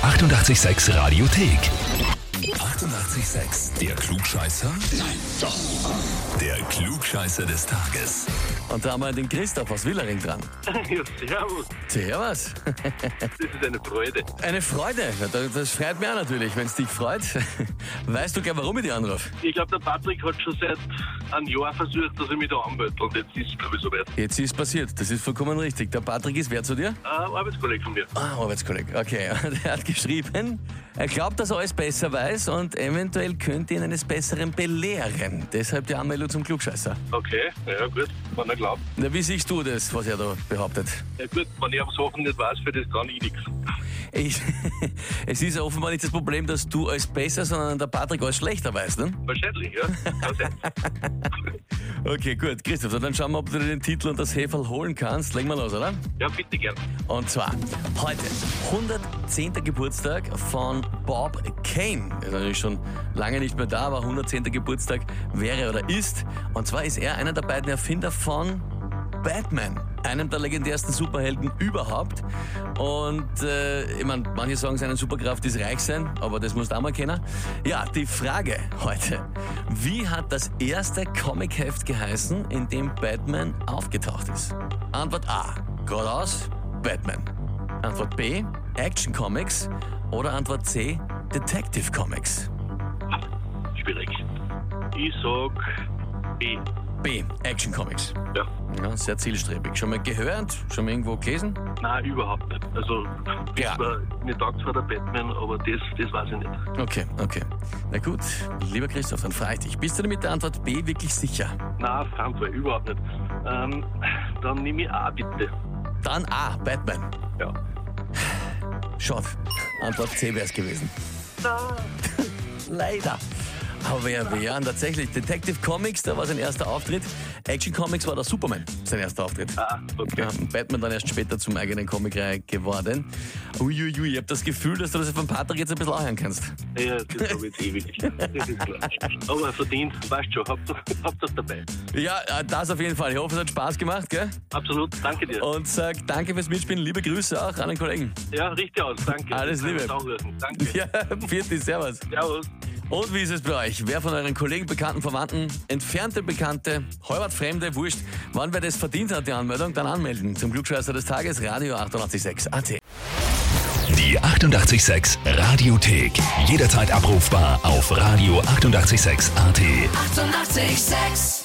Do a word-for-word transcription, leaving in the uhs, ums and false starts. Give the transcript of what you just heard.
achtundachtzig Komma sechs Radiothek. achtundachtzig Komma sechs. Der Klugscheißer? Nein, doch. Der Klugscheißer des Tages. Und da haben wir den Christoph aus Willering dran. Ja, servus. Servus. Das ist eine Freude. Eine Freude. Das freut mich auch natürlich, wenn es dich freut. Weißt du gleich, warum ich dich anrufe? Ich glaube, der Patrick hat schon seit einem Jahr versucht, dass er mich da anmeldet. Und jetzt ist es, glaube ich, soweit. Jetzt ist passiert. Das ist vollkommen richtig. Der Patrick ist wer zu dir? Ein Arbeitskollege von mir. Ah, Arbeitskollege. Okay. Er hat geschrieben, er glaubt, dass er alles besser weiß und eventuell könnte ihn eines Besseren belehren. Deshalb die Anmeldung zum Klugscheißer. Okay, ja gut, wenn er glaubt. Na, wie siehst du das, was er da behauptet? Ja gut, wenn ich aber Sachen nicht weiß, für das kann ich nichts. Ich, es ist offenbar nicht das Problem, dass du alles besser, sondern der Patrick alles schlechter weiß, ne? Wahrscheinlich, ja. Kann sein. Okay, gut. Christoph, so dann schauen wir, ob du dir den Titel und das Heferl holen kannst. Legen wir los, oder? Ja, bitte gern. Und zwar heute hundertzehnter Geburtstag von Bob Kane. Er ist natürlich schon lange nicht mehr da, aber hundertzehnter Geburtstag wäre oder ist. Und zwar ist er einer der beiden Erfinder von Batman, einem der legendärsten Superhelden überhaupt. Und äh, ich meine, manche sagen, seine Superkraft ist reich sein, aber das musst du auch mal kennen. Ja, die Frage heute: Wie hat das erste Comicheft geheißen, in dem Batman aufgetaucht ist? Antwort A: geradeaus Batman. Antwort B: Action Comics. Oder Antwort C: Detective Comics. Schwierig. Ich sag B. B: Action Comics. Ja. Ja, sehr zielstrebig. Schon mal gehört? Schon mal irgendwo gelesen? Nein, überhaupt nicht. Also, Ja. das war, mir taugt zwar der Batman, aber das, das weiß ich nicht. Okay, okay. Na gut, lieber Christoph, dann frage ich dich. Bist du dir mit der Antwort B wirklich sicher? Nein, auf keinen Fall, überhaupt nicht. Ähm, dann nehme ich A, bitte. Dann A: Batman. Ja. Schade. Antwort C wäre es gewesen. Leider. Aber wer wäre? Tatsächlich, Detective Comics, da war sein erster Auftritt. Action Comics war der Superman, sein erster Auftritt. Ah, okay. Ja, Batman dann erst später zum eigenen Comicreihe geworden. Uiuiui, ich habe das Gefühl, dass du das von Patrick jetzt ein bisschen anhören kannst. Ja, das habe ich jetzt ewig. Das ist klar. Aber verdient, weißt schon, habt doch, habt doch dabei. Ja, das auf jeden Fall. Ich hoffe, es hat Spaß gemacht, gell? Absolut, danke dir. Und sag danke fürs Mitspielen. Liebe Grüße auch an den Kollegen. Ja, richtig aus, danke. Alles Liebe. Danke. Ja, Vierti, servus. Servus. Und wie ist es bei euch? Wer von euren Kollegen, Bekannten, Verwandten, entfernte Bekannte, halbert Fremde, wurscht, wann wer das verdient hat, die Anmeldung, dann anmelden. Zum Klugscheißer des Tages, Radio achtundachtzig Komma sechs A T. Die achtundachtzig Komma sechs Radiothek. Jederzeit abrufbar auf Radio achtundachtzig Komma sechs A T. achtundachtzig Komma sechs